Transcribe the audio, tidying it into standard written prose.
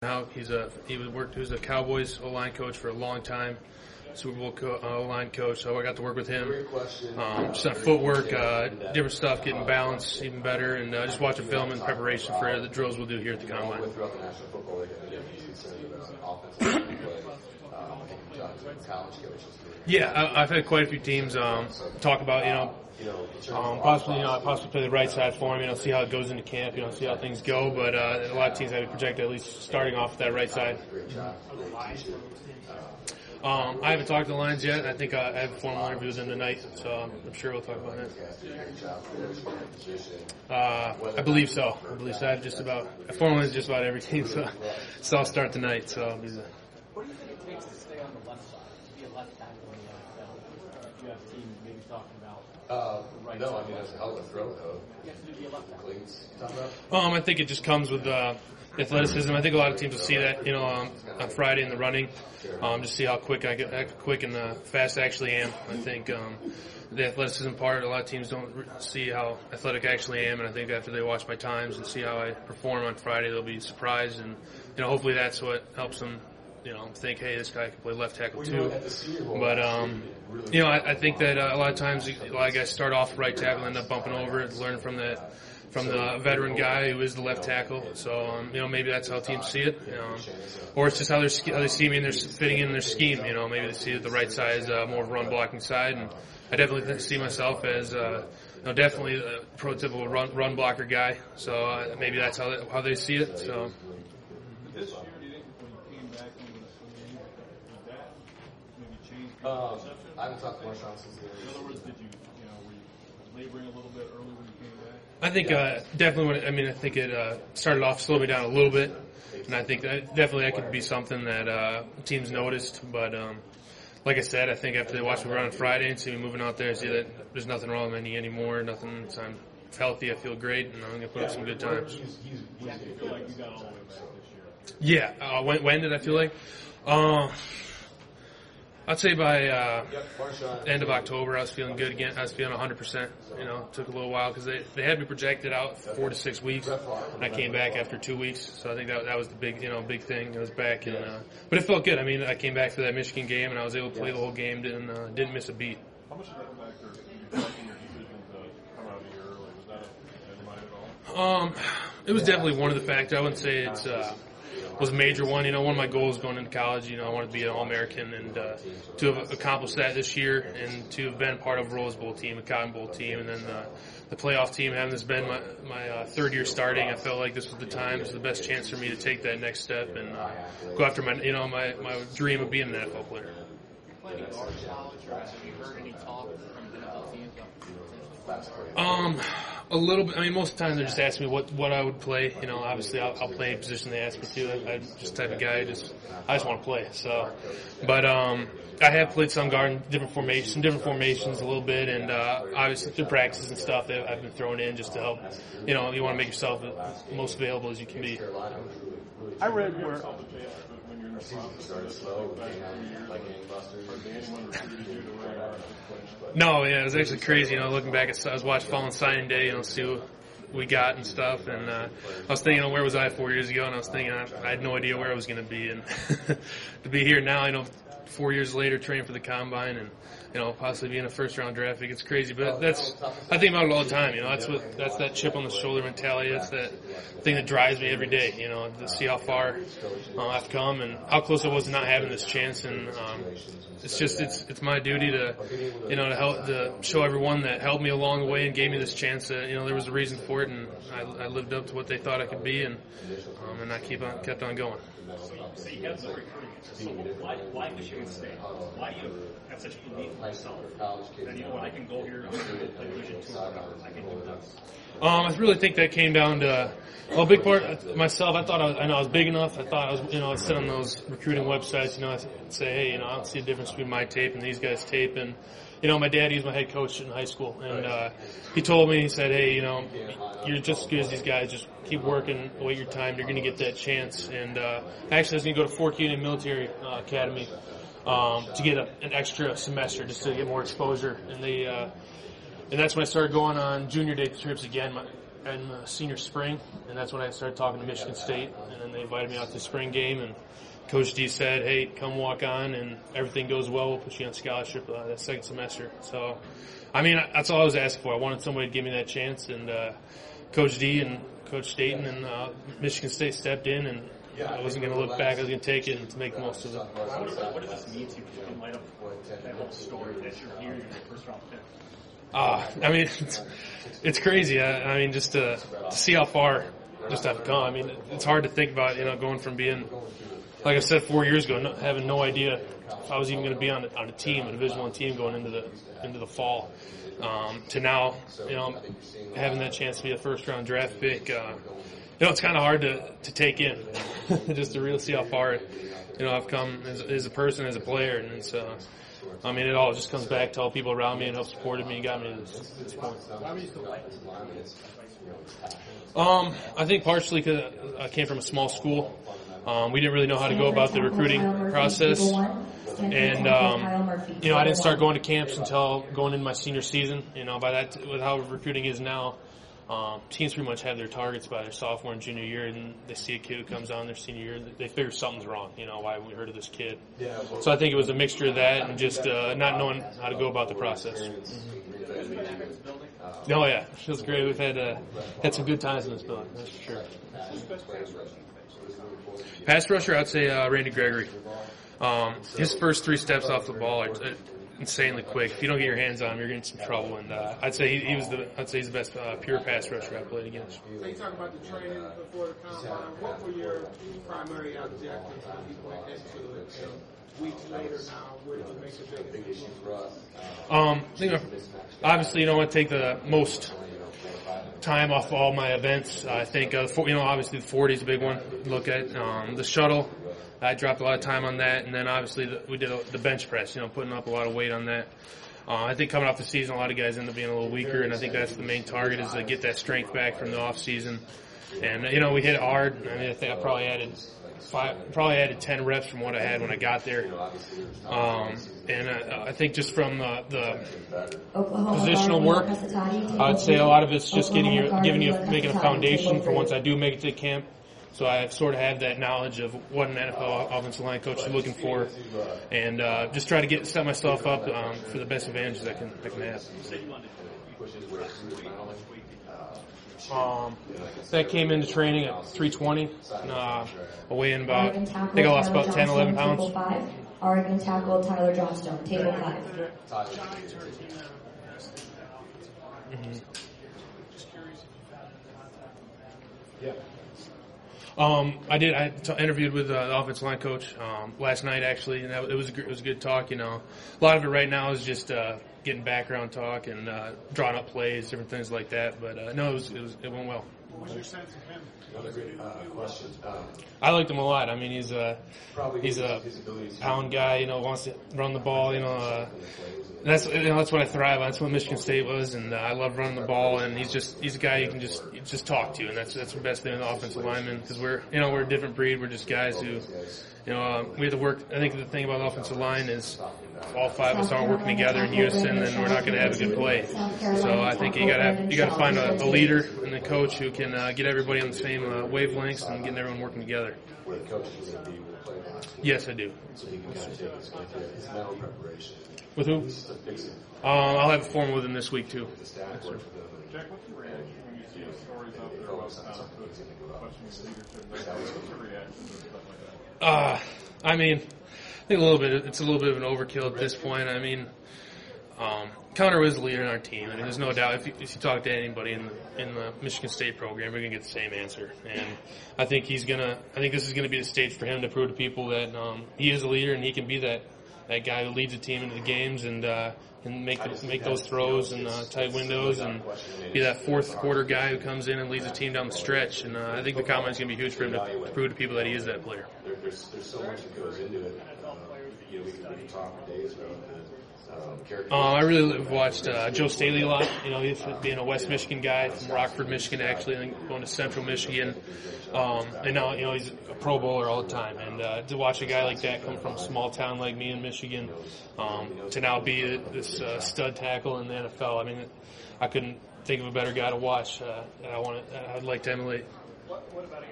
Now he was a Cowboys O-line coach for a long time, Super Bowl O-line coach. So I got to work with him. Just on footwork, different stuff, getting balance even better, and just watching film in preparation for the drills we'll do here at the Combine. Yeah, I've had quite a few teams talk about possibly play the right side for him. See how it goes into camp. See how things go. But a lot of teams have projected at least starting off that right side. I haven't talked to the Lions yet. I think I have a formal interview with them tonight, so I'm sure we'll talk about it. I believe so. I have just about formalized just about every team, so I'll start tonight. So I'll be the. What do you think it takes to stay on the left side, to be a left tackle in the NFL? You have teams maybe talking about right side. No, I mean, that's a hell of a throw, though. You have to be a left tackle. Cleats, you talking about? I think it just comes with athleticism. I think a lot of teams will see that, on Friday in the running, just see how quick and fast I actually am. I think the athleticism part, a lot of teams don't see how athletic I actually am, and I think after they watch my times and see how I perform on Friday, they'll be surprised, and hopefully that's what helps them. Think, hey, this guy can play left tackle too. But, I think that a lot of times a lot of guys start off right tackle and end up bumping over, learn from the veteran guy who is the left tackle. So, maybe that's how teams see it. Or it's just how they see me and they're fitting in their scheme. Maybe they see that the right side is more of a run blocking side. And I definitely see myself as, definitely a prototypical run blocker guy. So maybe that's how they see it. So. I haven't talked to Marshawn since the In other words, were you laboring a little bit early when you came back? I think definitely. I think it started off slowing me down a little bit, and I think that could be something that teams noticed. But like I said, I think after they watch me run on Friday and see me moving out there, see that there's nothing wrong with my knee anymore. Nothing. So I'm healthy. I feel great, and I'm gonna put up some good times. You feel like you got all the way back this year? Yeah. When did I feel like? I'd say by end of October, I was feeling good again. I was feeling 100%. It took a little while because they had me projected out 4 to 6 weeks, and I came back after 2 weeks. So I think that was the big thing. I was back, but it felt good. I mean, I came back for that Michigan game, and I was able to play the whole game. Didn't miss a beat. How much did that factor in your decision to come out a year early? Was that a mind at all? It was definitely one of the factors. I wouldn't say it's. Was a major one. One of my goals going into college, I wanted to be an All-American, and to have accomplished that this year and to have been part of a Rose Bowl team, a Cotton Bowl team, and then the playoff team, having this been my third year starting, I felt like this was the time, this was the best chance for me to take that next step and go after my dream of being an NFL player. Playing in college, have you heard any talk from the NFL teams? A little bit. I mean, most of the time they're just asking me what I would play. Obviously I'll play any position they ask me to. I'm just the type of guy I just want to play. So, but I have played some guard, different formations a little bit, and obviously through practices and stuff that I've been thrown in just to help. You want to make yourself the most available as you can be. I read where. When you're in the process, started slow, like No, yeah, it was actually crazy. Looking back, I was watching Fallen Signing Day, see what we got and stuff. And I was thinking, where was I 4 years ago? And I was thinking, I had no idea where I was going to be. And to be here now, 4 years later, training for the Combine and, possibly being a first-round draft pick, it's crazy. But I think about it all the time. That's that chip on the shoulder mentality. That's that thing that drives me every day, to see how far I've come and how close I was to not having this chance. And it's my duty to, to help, to show everyone that helped me along the way and gave me this chance that, there was a reason for it, and I lived up to what they thought I could be, and I kept on going. So you have the recruiting. So why Michigan State? Why do you have such a belief in yourself that I can go here and play Division II, I can do this? I really think that came down to a big part myself. I thought I was big enough. I thought I was, I'd sit on those recruiting websites, I'd say, hey, I don't see a difference between my tape and these guys' tape. And, my dad, he was my head coach in high school. And he told me, he said, hey, you're just as good as these guys. Just keep working, wait your time. You're going to get that chance. And actually, I was going to go to Fort Union Military Academy to get an extra semester just to get more exposure. And that's when I started going on junior day trips again. in the senior spring, and that's when I started talking to Michigan State, and then they invited me out to the spring game, and Coach D said, hey, come walk on, and everything goes well, we'll put you on scholarship that second semester. So, I mean, that's all I was asking for. I wanted somebody to give me that chance, and Coach D and Coach Staten and Michigan State stepped in, and I wasn't going to look back. I was going to take it and to make the most of it. What does this mean to you in light of that whole story that you're here, you're the first round pick? I mean, it's crazy. I mean, just to see how far just I've come. I mean, it's hard to think about, going from being, like I said 4 years ago, having no idea if I was even going to be on a team, a Division I team going into the fall, to now, having that chance to be a first round draft pick. It's kind of hard to take in, just to really see how far, I've come as a person, as a player, and it's. I mean, it all just comes back to all people around me and help supported me and got me to this point. I think partially because I came from a small school. We didn't really know how to go about the recruiting process. And, I didn't start going to camps until going into my senior season. With how recruiting is now, teams pretty much have their targets by their sophomore and junior year, and they see a kid who comes on their senior year, they figure something's wrong. Why haven't we heard of this kid? So I think it was a mixture of that and just not knowing how to go about the process. Oh yeah, it feels great. We've had some good times in this building, that's for sure. Pass rusher, I'd say Randy Gregory. His first 3 steps off the ball are insanely quick. If you don't get your hands on him, you're getting some trouble. And I'd say he's the best pure pass rusher I played against. So you talk about the training before the combine. What were your primary objectives when you went into it? And weeks later now, where did you make a big issue for us? Obviously, you don't want to take the most time off all my events. I think, obviously the 40 is a big one to look at. The shuttle, I dropped a lot of time on that, and then obviously we did the bench press, putting up a lot of weight on that. I think coming off the season, a lot of guys end up being a little weaker, and I think that's the main target is to get that strength back from the off season. And we hit it hard. I mean, I think I probably added 10 reps from what I had when I got there. And I think just from the positional work, I'd say a lot of it's just making a foundation for once I do make it to camp. So I sort of have that knowledge of what an NFL offensive line coach is looking for, and just try to set myself up for the best advantages I can have. That came into training at 320, weigh in about, I think I lost about 10, 11 pounds. Oregon tackle Tyler Johnstone, table 5. I did. I interviewed with the offensive line coach last night, actually, and it was a good talk. A lot of it right now is just getting background talk and drawing up plays, different things like that. But no, it went well. What's your sense of him? Another great question. I liked him a lot. I mean, he's a pound guy. Wants to run the ball. That's what I thrive on. That's what Michigan State was, and I love running the ball. And he's a guy you can just talk to, and that's the best thing with the offensive lineman, because we're a different breed. We're just guys who, we have to work. I think the thing about the offensive line is all 5 of us aren't working together in unison, then we're not going to have a good play. So I think you got to find a leader and a coach who can get everybody on the same wavelengths and getting everyone working together. Yes, I do. His mental preparation. With who? I'll have a formal with him this week too. Jack, what's your reaction when you see the stories out there about questioning leadership? What's your reaction to stuff like that? I mean, I think it's a little bit of an overkill at this point. I mean, Connor is the leader in our team. I mean, there's no doubt. If you talk to anybody in the Michigan State program, you're gonna get the same answer. And I think this is gonna be the stage for him to prove to people that he is a leader and he can be that guy who leads the team into the games and make those throws and tight windows and be that fourth quarter guy who comes in and leads the team down the stretch. And I think the combine's gonna be huge for him to prove to people that he is that player. There's so much that goes into it. We can talk for days about I really watched Joe Staley a lot. You know, he's being a West Michigan guy from Rockford, Michigan, actually, and going to Central Michigan. And now, you know, he's a Pro Bowler all the time. And to watch a guy like that come from a small town like me in Michigan to now be this stud tackle in the NFL, I mean, I couldn't think of a better guy to watch. I'd like to emulate. What about